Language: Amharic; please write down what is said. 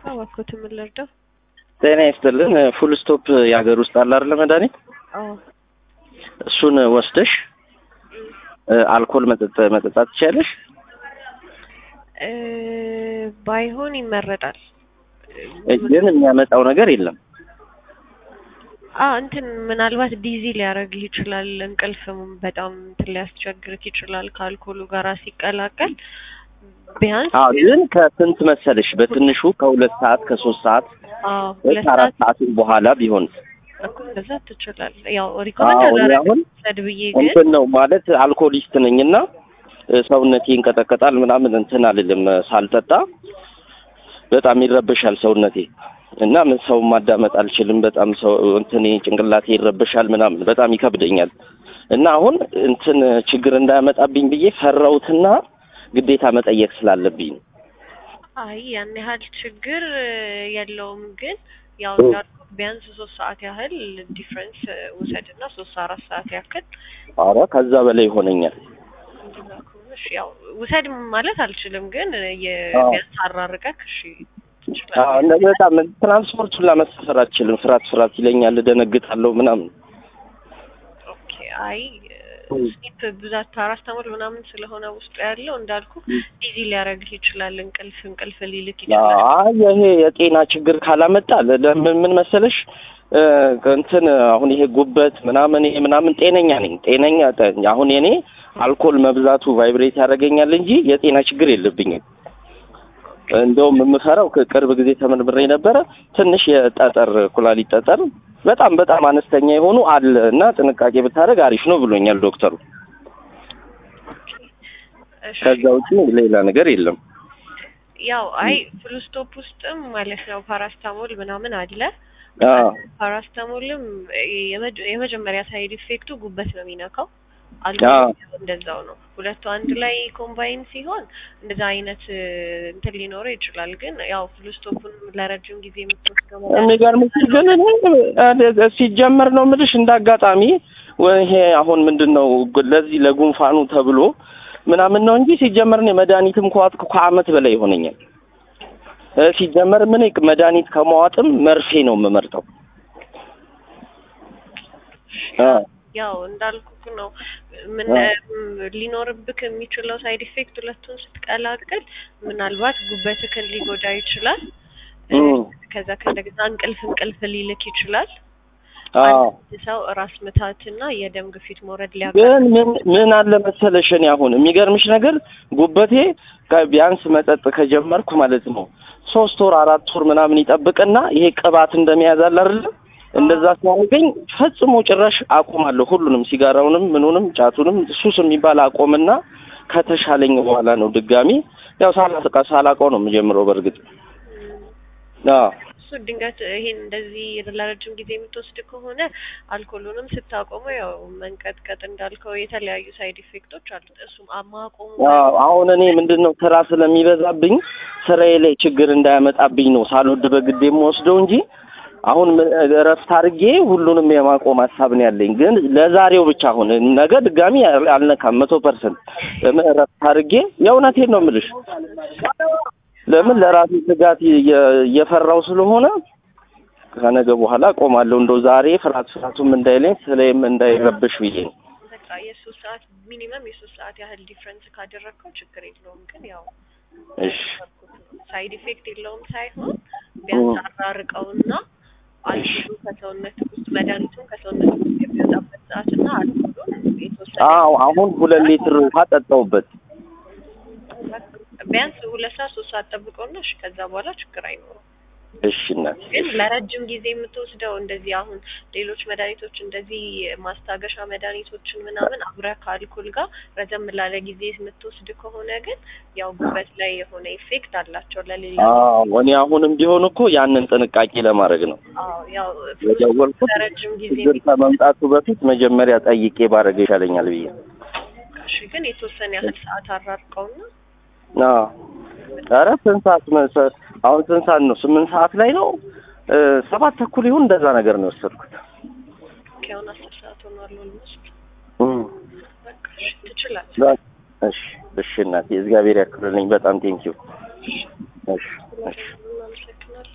አባኮት ምን ልርዳው? ጤና ይስጥልን። ፉል ስቶፕ ያገር ውስጥ አለ አይደል መድኃኒት? አዎ። እሱን ወስደሽ አልኮል መጠጣት ትችያለሽ? ባይሆን ይመረጣል። ግን የሚያመጣው ነገር የለም። እንትን ምናልባት ዲዚ ሊያደርግህ ይችላል። እንቅልፍም በጣም ሊያስቸግርህ ይችላል ከአልኮሉ ጋር ሲቀላቀል። ቢያንስ ግን ከስንት መሰለሽ በትንሹ ከ2 ሰዓት ከ3 ሰዓት ከ4 ሰዓት በኋላ ቢሆን እኮ እንደዛ ትችላለህ። ያው ሪኮመንድ አላደርግም ሰድብዬ ግን እንትን ነው ማለት አልኮሊስት ነኝና ሰውነቴ ይንቀጠቀጣል ምናምን እንትን አልልም ሳልጠጣ በጣም ይረበሻል ሰውነቴ እና ምን ሰው ማዳመጥ አልችልም። በጣም ሰው እንትኔ ጭንቅላቴ ይረበሻል ምናምን በጣም ይከብደኛል። እና አሁን እንትን ችግር እንዳያመጣብኝ ብዬ ፈራውትና ግዴታ መጠየቅ ስላለብኝ አይ ያን ያህል ችግር የለውም። ግን ያው ቢያንስ 3 ሰዓት ያህል ዲፈረንስ ወሰድና 3-4 ሰዓት ያክል አረ ከዛ በላይ ይሆነኛል። ያው ውሰድ ማለት አልችልም ግን የቢያንስ አራርቀክ እሺ እንደ በጣም ትራንስፖርቱን ለመሳፈር አልችልም። ፍራት ይለኛል፣ ደነግጣለሁ ምናምን። ኦኬ አይ ስሊፕ ብዛት ፓራስታሞል ምናምን ስለሆነ ውስጥ ያለው እንዳልኩ ዲዚ ሊያረግህ ይችላል። እንቅልፍ ሊልክ ይችላል። አይ ይሄ የጤና ችግር ካላመጣ ምን መሰለሽ እንትን አሁን ይሄ ጉበት ምናምን ጤነኛ ነኝ። አሁን የኔ አልኮል መብዛቱ ቫይብሬት ያደርገኛል እንጂ የጤና ችግር የለብኝም። እንደውም የምፈራው ከቅርብ ጊዜ ተመርምሬ ነበረ ትንሽ የጠጠር ኩላሊት ጠጠር በጣም አነስተኛ የሆኑ አለ እና ጥንቃቄ ብታደርግ አሪፍ ነው ብሎኛል ዶክተሩ። ከዛ ውጪ ሌላ ነገር የለም። ያው አይ ፉል ስቶፕ ውስጥም ማለት ነው ፓራስታሞል ምናምን አለ። ፓራስታሞልም የመጀመሪያ ሳይድ ኢፌክቱ ጉበት ነው የሚነካው። እንደዛው ነው። ሁለቱ አንድ ላይ ኮምባይን ሲሆን እንደዛ አይነት እንትን ሊኖረው ይችላል። ግን ያው ፉል ስቶፑን ለረጅም ጊዜ የምትወስደው የሚገርምሽ ግን ሲጀመር ነው የምልሽ እንዳጋጣሚ ይሄ አሁን ምንድነው ለዚህ ለጉንፋኑ ተብሎ ምናምን ነው እንጂ ሲጀመር ነው መድኃኒትም ከዋጥኩ ከአመት በላይ ይሆነኛል። ሲጀመር ምን መድኃኒት ከመዋጥም መርፌ ነው የምመርጠው። ያው እንዳልኩት ነው ምን ሊኖርብክ የሚችለው ሳይድ ኢፌክት ሁለቱን ስትቀላቅል ምናልባት ጉበትክን ሊጎዳ ይችላል። ከዛ ከእንደገና እንቅልፍ ሊልክ ይችላል። ሰው ራስ ምታትና የደም ግፊት መውረድ ግን ምን አለ መሰለሽ እኔ አሁን የሚገርምሽ ነገር ጉበቴ ቢያንስ መጠጥ ከጀመርኩ ማለት ነው 3 ወር 4 ወር ምናምን ይጠብቅና ይሄ ቅባት እንደሚያዝ አለ አይደል? እንደዛ ሲያደርገኝ ፈጽሞ ጭራሽ አቆማለሁ። ሁሉንም ሲጋራውንም ምኑንም ጫቱንም ሱስ የሚባል አቆምና ከተሻለኝ በኋላ ነው ድጋሚ ያው ሳላቀው ነው የምጀምረው። በርግጥ እሱ ድንገት ይሄን እንደዚህ ለረጅም ጊዜ የምትወስድ ከሆነ አልኮሉንም ስታቆመው ያው መንቀጥቀጥ እንዳልከው የተለያዩ ሳይድ ኢፌክቶች አሉት። እሱም አማቆሙ አሁን እኔ ምንድነው ስራ ስለሚበዛብኝ ስራዬ ላይ ችግር እንዳያመጣብኝ ነው ሳልወድ በግድ የምወስደው እንጂ አሁን እረፍት አድርጌ ሁሉንም የማቆም ሀሳብ ነው ያለኝ። ግን ለዛሬው ብቻ አሁን ነገ ድጋሚ አልነካም 100%። እረፍት አድርጌ የእውነቴን ነው የምልሽ። ለምን ለራሴ ስጋት እየፈራው ስለሆነ ከነገ በኋላ ቆማለሁ። እንደው ዛሬ ፍራቱም እንዳይለኝ ስለይም እንዳይረብሽ ብዬ ነው። በቃ የ3 ሰዓት ሚኒመም የ3 ሰዓት ያህል ዲፈረንስ ካደረከው ችግር የለውም። ግን ያው እሺ ሳይድ ኢፌክት የለውም ሳይሆን ቢያንስ አራርቀውና አልኮሉ ከሰውነት ውስጥ መድኃኒቱን ከሰውነት ውስጥ የሚወጣበት ሰዓትና አልኮሉን የተወሰነ አሁን 2 ሊትር ውሃ ጠጣሁበት። ቢያንስ 2 ሰዓት 3 ሰዓት ጠብቀውና እሺ ከዛ በኋላ ችግር አይኖርም። እሺ እናት ግን ለረጅም ጊዜ የምትወስደው እንደዚህ አሁን ሌሎች መድኃኒቶች እንደዚህ ማስታገሻ መድኃኒቶችን ምናምን አብረህ ከአልኮል ጋር ረዘም ላለ ጊዜ የምትወስድ ከሆነ ግን ያው ጉበት ላይ የሆነ ኢፌክት አላቸው ለሌላ እኔ አሁንም ቢሆን እኮ ያንን ጥንቃቄ ለማድረግ ነው ያው ለረጅም ጊዜ ከመምጣቱ በፊት መጀመሪያ ጠይቄ ባረገ ይሻለኛል ብዬ። እሺ ግን የተወሰነ ያህል ሰዓት አራርቀውና ኧረ ስንት ሰዓት አሁን ስንት ሰዓት ነው? 8 ሰዓት ላይ ነው 7 ተኩል ይሁን እንደዛ ነገር ነው የወሰድኩት። ከአሁን 10 ሰዓት ሆኗል ኦልሞስት። በቃ ትችላለህ። እሺ እናቴ እግዚአብሔር ያክብርልኝ። በጣም ቴንኪው። እሺ